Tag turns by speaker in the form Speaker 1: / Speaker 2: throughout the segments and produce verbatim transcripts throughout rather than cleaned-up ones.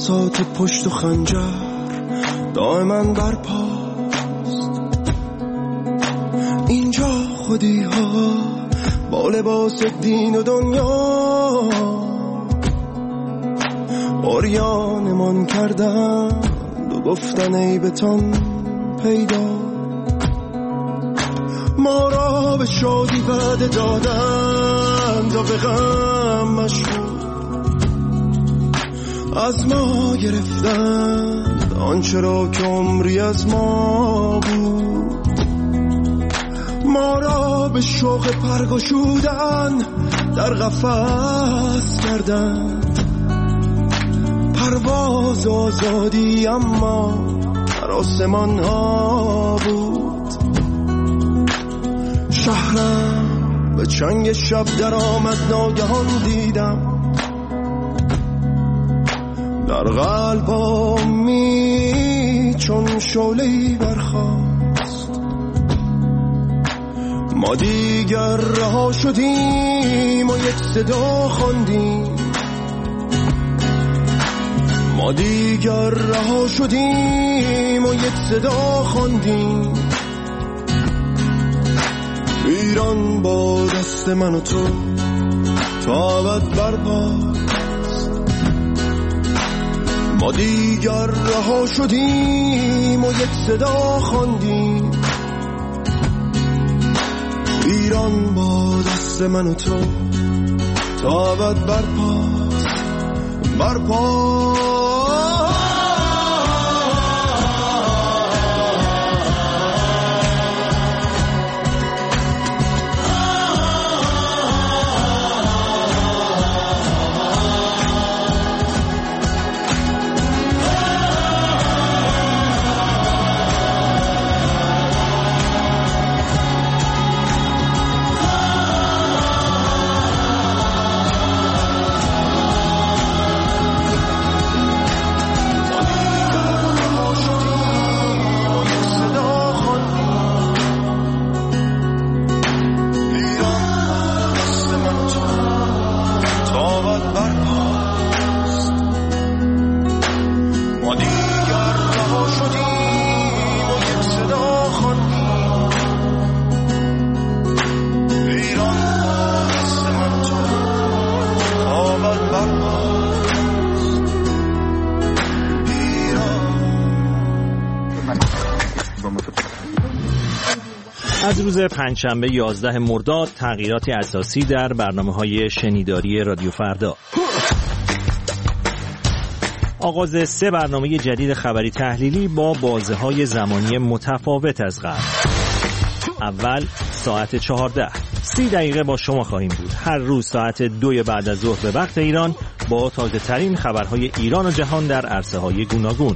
Speaker 1: بساط پشت و خنجر دائما برپاست. اینجا خودی ها با لباس دین و دنیا عریانمان کردن و گفتن ای بتان پیدا. ما را به شادی وعده دادند و به غم مشغول از ما گرفتند آنچه را که عمری از ما بود. ما را به شوق پرگشودن در قفس کردند، پرواز آزادی اما در آسمان ها بود. شهرم به چنگ شب در آمد، ناگهان دیدم در قلبامی چون شعله‌ای برخاست. ما دیگر رها شدیم و یک صدا خواندیم، ما دیگر رها شدیم و یک صدا خواندیم. ایران با دست من و تو تا ابد برپاست. ما دیگر رها شدیم و یک صدا خواندیم. ایران با دست من و تو تا ابد برپاست، برپاست.
Speaker 2: از روز پنجشنبه یازده مرداد تغییراتی اساسی در برنامه‌های شنیداری رادیو فردا. آغاز سه برنامه جدید خبری تحلیلی با بازه‌های زمانی متفاوت از قبل. اول ساعت چهارده، سی دقیقه با شما خواهیم بود. هر روز ساعت دو بعد از ظهر به وقت ایران با تازه ترین خبرهای ایران و جهان در عرصه‌های گوناگون.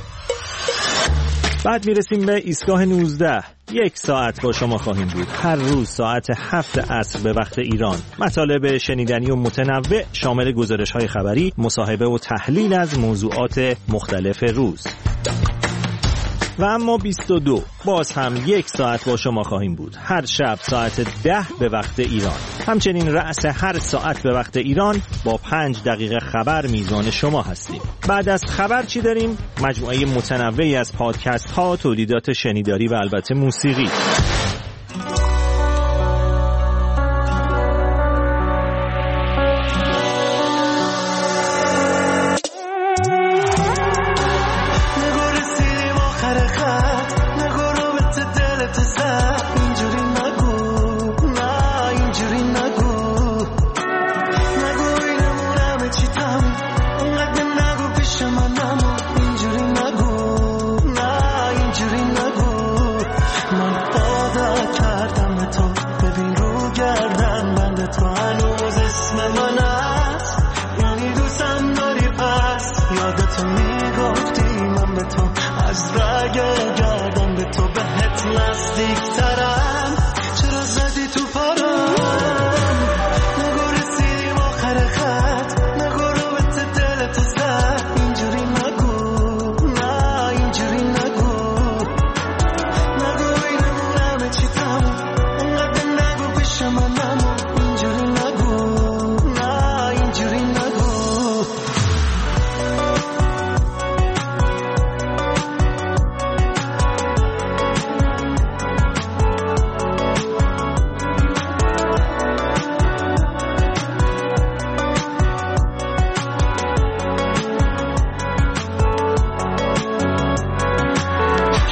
Speaker 2: بعد میرسیم به ایستگاه نوزده. یک ساعت با شما خواهیم بود. هر روز ساعت هفت عصر به وقت ایران. مطالب شنیدنی و متنوع شامل گزارش‌های خبری، مصاحبه و تحلیل از موضوعات مختلف روز. و اما بیست و دو باز هم یک ساعت با شما خواهیم بود. هر شب ساعت ده به وقت ایران. همچنین رأس هر ساعت به وقت ایران با پنج دقیقه خبر میزان شما هستیم. بعد از خبر چی داریم؟ مجموعه متنوعی از پادکست ها، تولیدات شنیداری و البته موسیقی.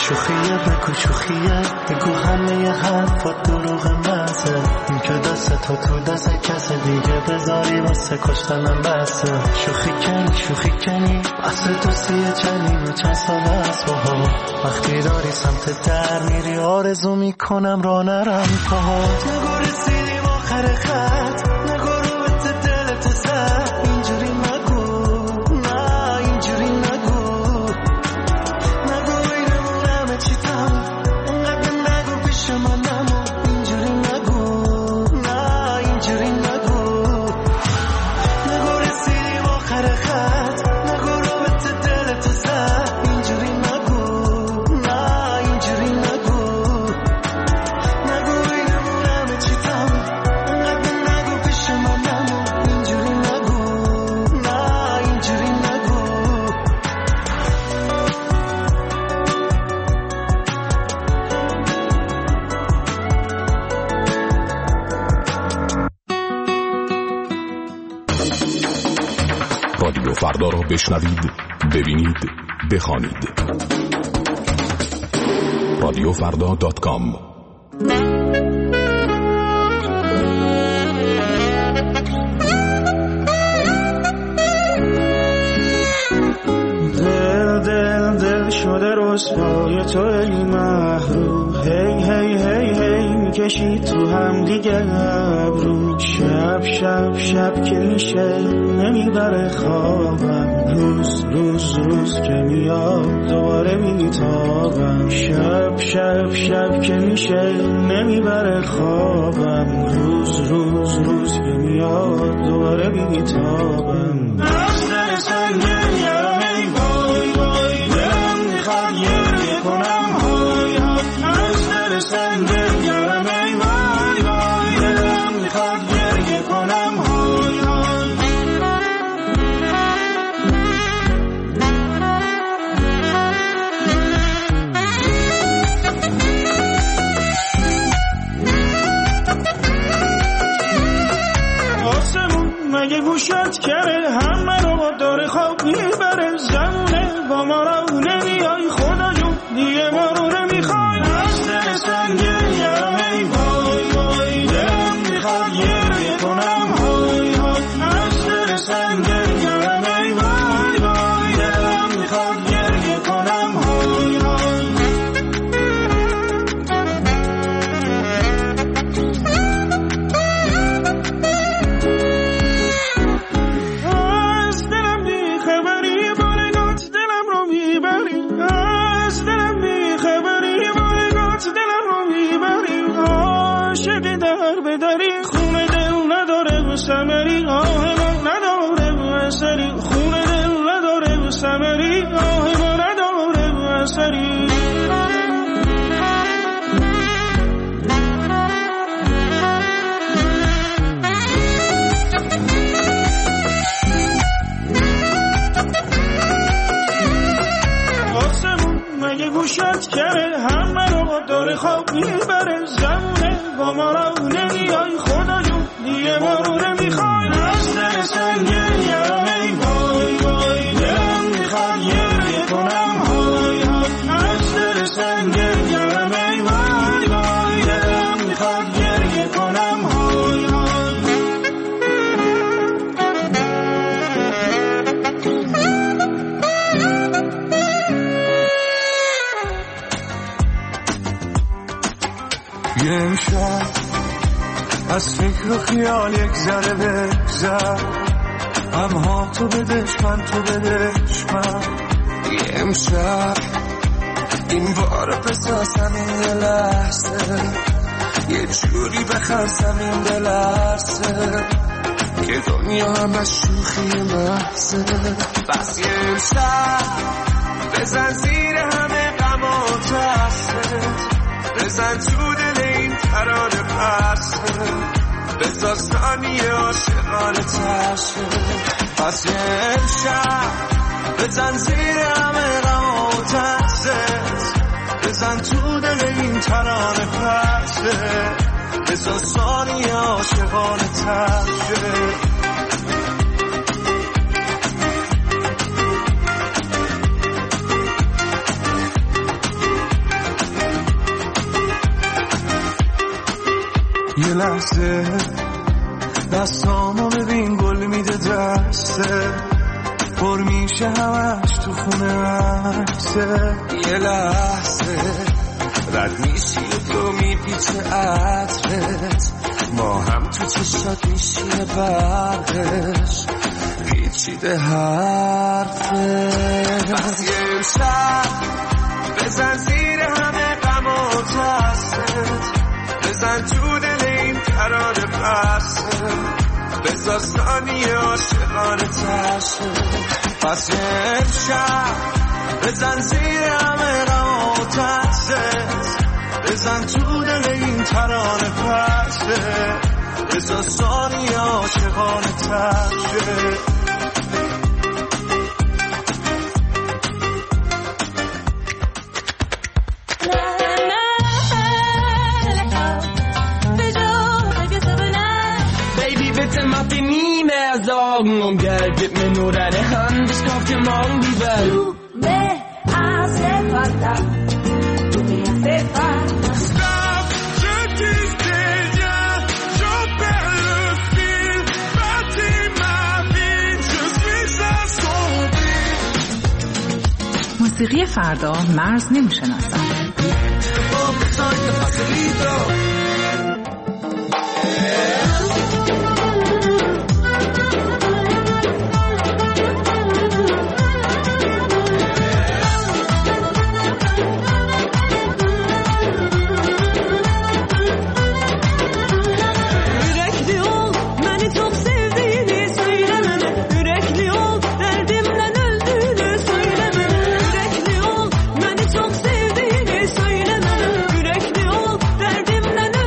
Speaker 3: شوخیه بگو شوخیه بگو همه حرفات دروغ محضه این که دست تو تو دست کس دیگه بذاری واسه کشتنم بسه شوخی کنی شوخی کنی اصل تو سیه چنین و چند سال است با هم وقتی داری سمت در میری آرزو میکنم را نرم پاهات نگو رسیدیم آخر خط نگو رو بت دلت زد اینجوری نگو نه اینجوری نگو نگو اینمون همه چی تموم انقدر نگو پیش من نمون اینجوری نگو نه اینجوری نگو نگو رسیدیم آخر خط نگو رو بت دلت زد اینجوری نگو نه اینجوری نگو نگو اینمون همه چی تموم انقدر نگو پیش من نمون اینجوری نگو نه اینجوری نگو
Speaker 4: رادیو فردا را بشنوید، ببینید، بخوانید. رادیو فردا دات کام.
Speaker 1: دل دل دل شده رسوای تو ای محروم هی هی هی هی میکشی تو هم دیگه ابرو شب شب شب که میشه نمیبره خوابم روز روز روز که میاد دوباره میتابم شب شب شب که میشه نمیبره خوابم روز روز روز که میاد دوباره میتابم از دل سنگین یارم ای وای وای دلم میخواد گریه کنم های های از دل سنگین یارم ای وای وای دلم میخواد گریه کنم های های آسمون مگه گوشت کره همه رو داره خواب میبره زمونه با ما رو نمیای خدا جون دیگه ما رو نمیخوای از دل سنگین یارم ای وای وای دلم میخواد گریه کنم های های از دل سنگین یارم ای وای وای دلم میخواد گریه کنم های های از دلم بیخبری بارگات دلم رو میبری از دلم بیخبری بارگات دلم رو میبری عاشق در بدری خون دل نداره ثمری آه ما نداره اثری خون دل نداره ثمری آه ما نداره اثری آسمون مگه گوشت کره همه رو داره خواب میبره زمونه با ما رو نمیای خدا جون دیگه ما رو نمیخوای از دل سنگین یارم ای وای وای دلم میخواد گریه کنم های های از دل سنگین یارم ای وای وای دلم میخواد گریه کنم های های یه امشب از فکر و خیال یک ذره بگذر غمها تو بدش من تو بدش من یه امشب این بار بسازم این یه لحظه یه جوری بخرسم این دلرسه که دنیا همه شوخی محضه بس یه امشب بزن زیر همه غم و ترست بزن تو دل این ترانه پرسه بزا ثانیه عاشقانه ترشه پس یه امشب بزن زیر همه غم و ترست بزن تو دل این ترانه پرسه بزا ثانیه عاشقانه ترشه یه لحظه دستامو ببین گل میده دسته پر میشه همش تو خونه عکسه یه لحظه رد میشی و تو میپیچه عطرت ما هم تو چشات میشی برقش پیچیده حرفت بس یه امشب بزن زیر همه غم و ترست بزن تو دل این ترانه بسته بزار ثانیه عاشقانه تشه پس یه امشب بزن زیر همه غم و ترست بزن تو دل این ترانه بسته بزار ثانیه عاشقانه تشه
Speaker 5: Augen und Geld, gib mir nur deine Hand, ich kauf dir morgen die Welt.
Speaker 6: Du me hace falta, du me hace falta.
Speaker 1: Stop, je disais rien, je perds le fil, bâtis ma vie, je suis assombri.
Speaker 7: موسیقی فردا مرز نمیشناسد.
Speaker 6: Yürekli ol, beni çok sevdiğini söyleme. Yürekli ol, derdimden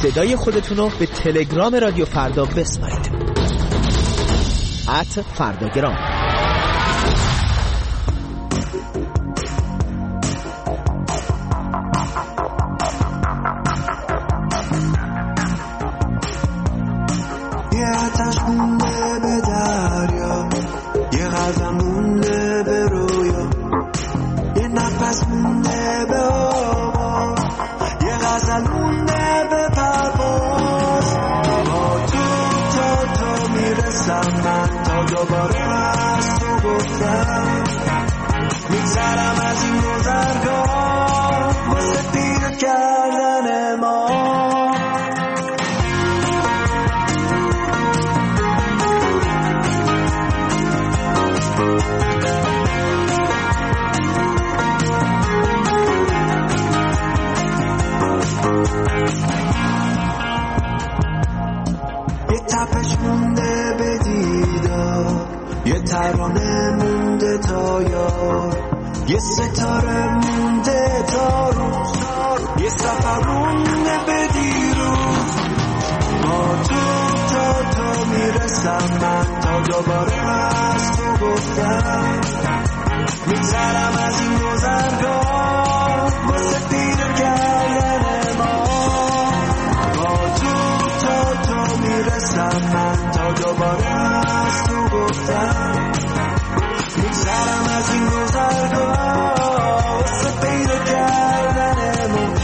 Speaker 8: صدای خودتون رو به تلگرام رادیو فردا بسپارید. ات فرداگرام.
Speaker 9: یه آتش مونده به دریا، یه غزل مونده به رویا، یه نفس مونده به آواز، یه غزل مونده به پرواز. با تو تا تو میرسم من، تا دوباره از تو گفتم میگذرم از این گذرگاه واسه پیر کردن ما. یه تپش مونده به دیدار، یه ترانه مونده تا یار، یه ستاره مونده تا روز، یه سفر مونده به دیروز. با تو تا تو میرسم من، تا دوباره از تو گفتم میگذرم از این گذرگاه واسه پیر کردن ما. با تو تا تو میرسم من، تا دوباره از تو گفتم میگذرم از این گذرگاه واسه پیر کردن ما.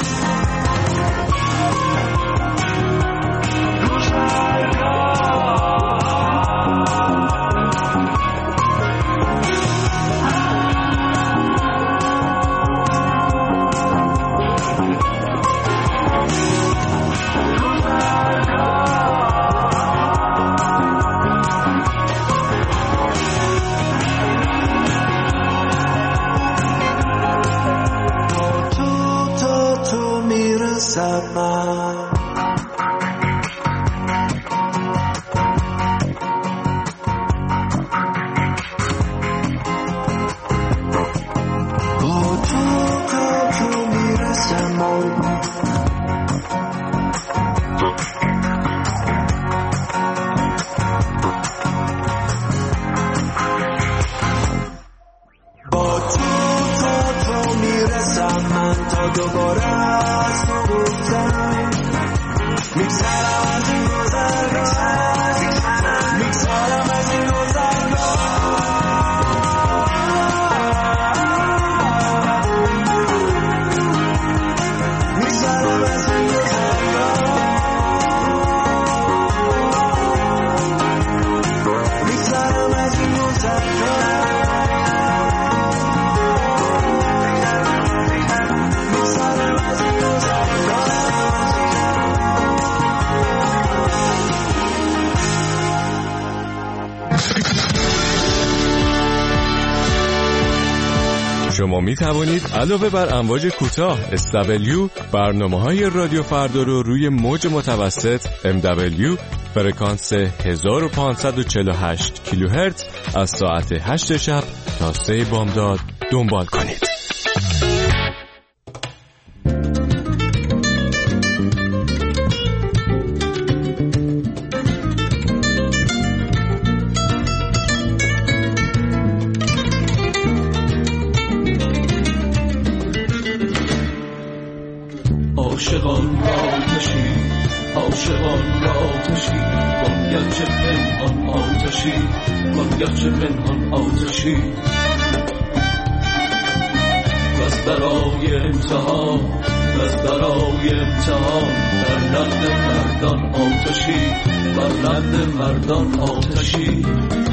Speaker 10: شما می توانید علاوه بر امواج کوتاه اس دبلیو برنامه‌های رادیو فردا رو روی موج متوسط ام دبلیو فرکانس هزار و پانصد و چهل و هشت کیلوهرتز از ساعت هشت شب تا سه بامداد دنبال کنید.
Speaker 11: عاشقان آتشی، عاشقان آتشی، باید چه پنهان آتشی، باید چه پنهان آتشی. بس برای امتحان، بس برای امتحان، بر نقد مردان آتشی، بر نقد مردان آتشی.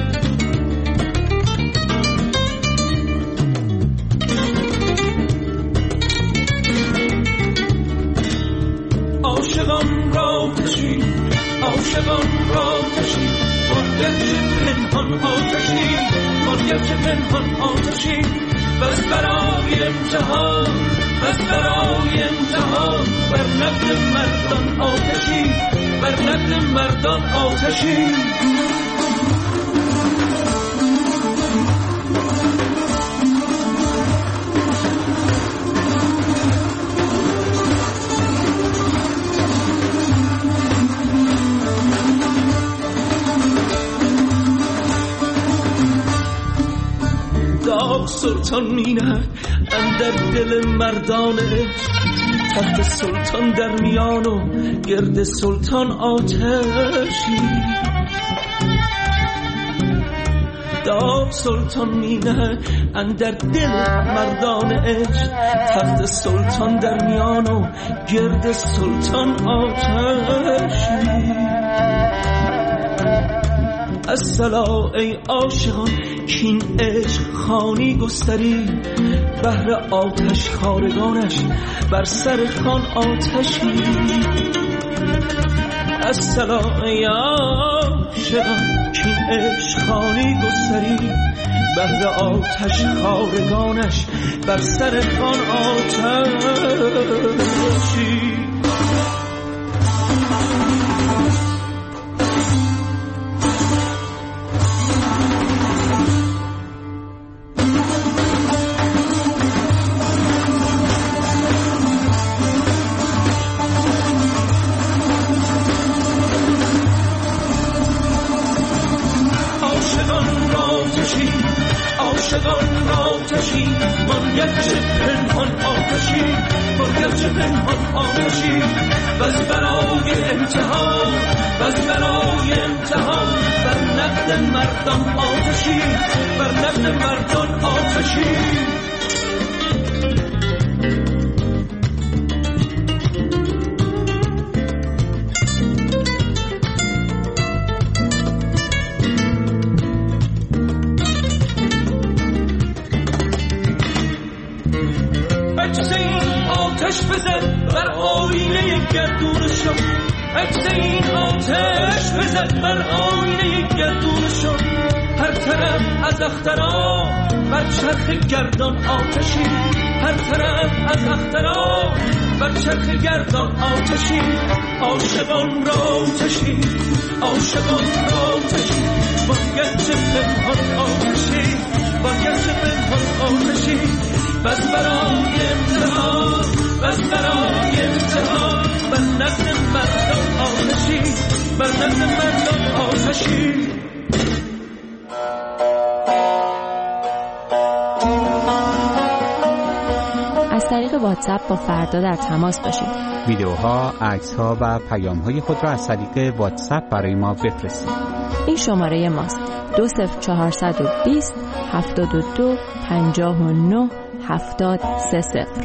Speaker 11: عاشقان را کشی، عاشقان را کشی، باید چه پنهان آتشی، باید چه پنهان آتشی. بس برای امتحان، بس برای امتحان، بر نقد مردان آتشی، بر نقد مردان آتشی. سلطان مینه اندر دل مردانه، تخت سلطان در میان و گرد سلطان آتشی. داغ سلطان مینه اندر دل مردان عشق، تخت سلطان در میان و گرد سلطان آتشی. الصلا ای عاشقان کین عشق خانی گستری، بهر آتش خارگانش بر سر خان آتشی. الصلا ای عاشقان کین عشق خانی گستری، بهر آتش خارگانش بر سر خان آتشی.
Speaker 5: عاشقان آتشی من گرچه پنهان آتشی، من گرچه پنهان آتشی، بس برای امتحان، بس برای امتحان، بر نقد مردان آتشی، بر نقد مردان آتشی. آتش بزد بر آینه گردونشان، عکس این آتش بزد بر آینه گردونشان. هر طرف از اخترا بر چرخ گردان آتشی، هر طرف از اخترا بر چرخ گردان آتشی. عاشقان را آتشی، عاشقان را آتشی، باید چه پنهان آتشی، باید چه پنهان آتشی. بس برای امتحان، بس برای امتحان، بر نقد مردان آتشی، بر نقد مردان آتشی.
Speaker 12: از طریق واتساپ با فردا در تماس باشید.
Speaker 13: ویدیوها، عکس‌ها و پیام‌های خود را از طریق واتساپ برای ما بفرستید.
Speaker 12: این شماره ماست: دو صفر چهارصد و بیست هفتاد و دو پنجاه و نه هفتاد سه صفر.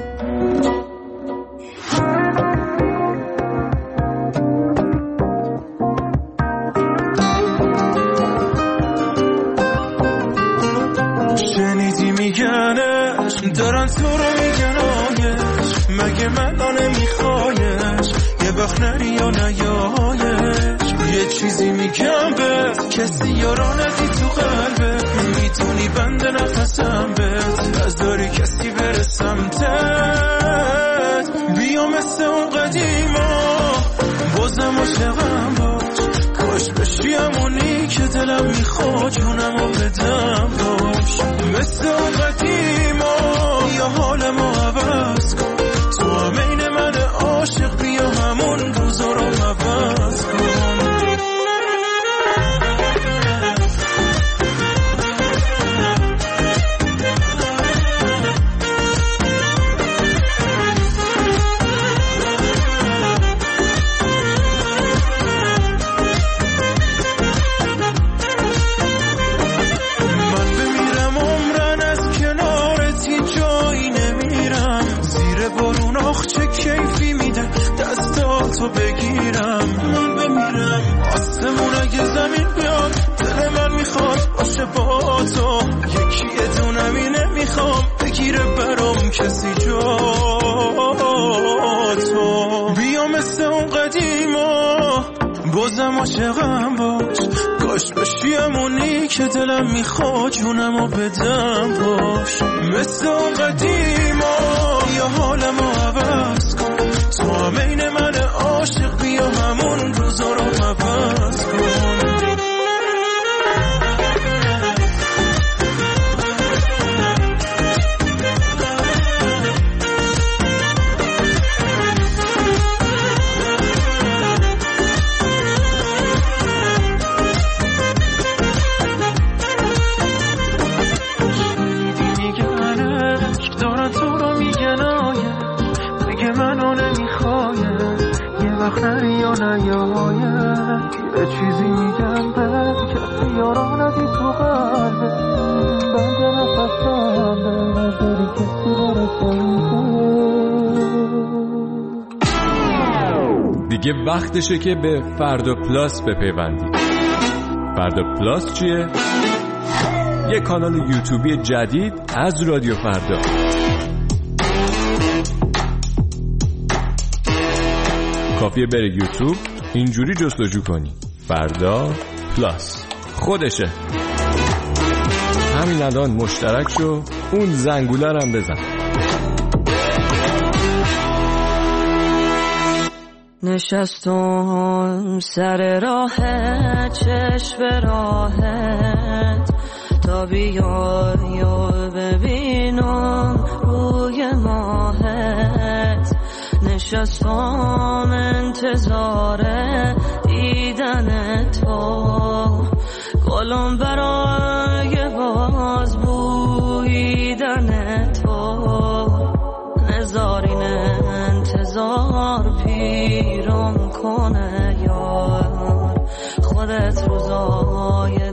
Speaker 9: شنیدی میگنش دارن تو رو میگن آیش، مگه من آنه میخوایش یه وقت نری یا نیایش. یه چیزی میگم بهت کسی یارانه دی تو قلبت، میتونی بند نفسم بهت نذاری کسی بره سمتت. بیا مثل اون قدیما بازم عاشقم باش، کاش بشی همونی که دلم میخواد جونمو بدم باش. مثل اون قدیما یا حال ما عوض کن، تو همین من عاشق بیا همون روزا رو عوض کن. تو بگیرم من بمیرم، آسمون اگه زمین بیاد دل من میخواد باشه با تو، یکی دونم اینه میخوام بگیره برام کسی جا تو. بیا مثل اون قدیما بازم عاشقم باش، کاش بشی همونی که دلم میخواد جونمو بدم باش. مثل اون قدیما یا حالمو عوض کن، تو همین من عاشق بیا همون روزا رو عوض کن. عشق دارن تو رو میگن آیه بگه منو نمیخوایم یه وقت نری یا نیایم یه چیزی میگم به کسی یارا ندی تو قلبه بند نفسم به نظری کسی برسه
Speaker 10: دیگه وقتشه که به فردا پلاس بپیوندید. فردا پلاس چیه؟ یه کانال یوتیوبی جدید از رادیو فردا. کافیه بره یوتیوب اینجوری جستجو کنی فردا پلاس خودشه. همین الان مشترک شو اون زنگوله رو هم بزن.
Speaker 14: نشستم سر راهت چشم راهت تا بیای و ببینم روی ماهت نشستم انتظار دیدن تو گلم برای باز بویدن تو نزارین انتظار پیرم کنه یار خودت روزای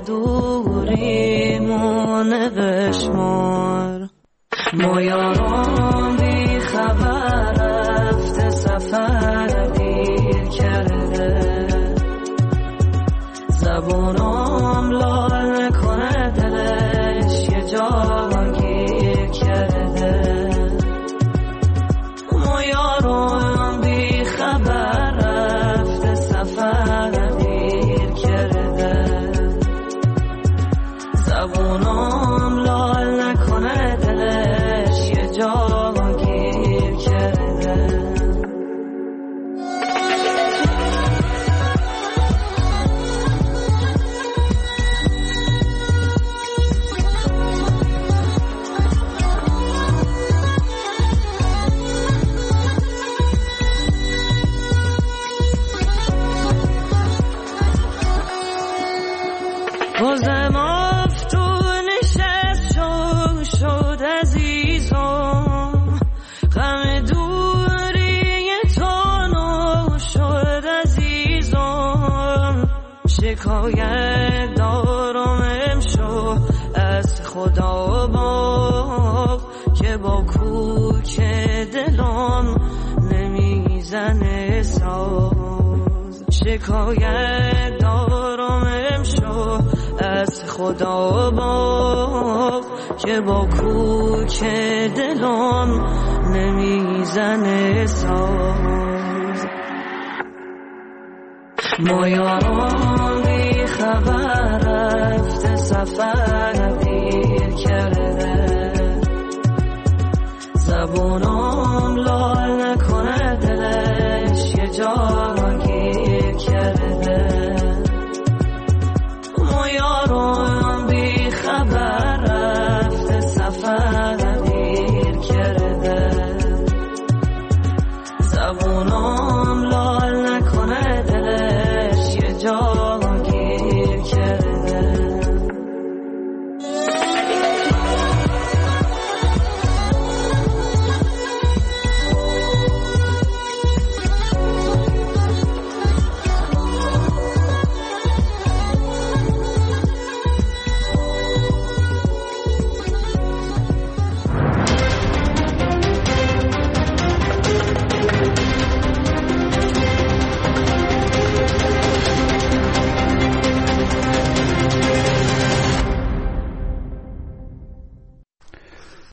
Speaker 14: دوریمونه بشمار ما یاران بی خبر رفته سفر دیر کرده زبونم لال نکنه دلش یه جا گیر کرده ما یاران بی خبر رفته سفر دیر کرده زبونم لال نکنه دلش یه جا گیر کرده بازم افتون نشست شد شد عزیزم غم دوری تانو شد عزیزم شکایت دارم امشو از خدا باغ که با کوک دلم نمیزنه ساز شکایت دارم امشو از خدا باغ که با کوک دلم نمیزنه ساز ما یاران بی خبر رفته سفر دیر کرده زبونم لال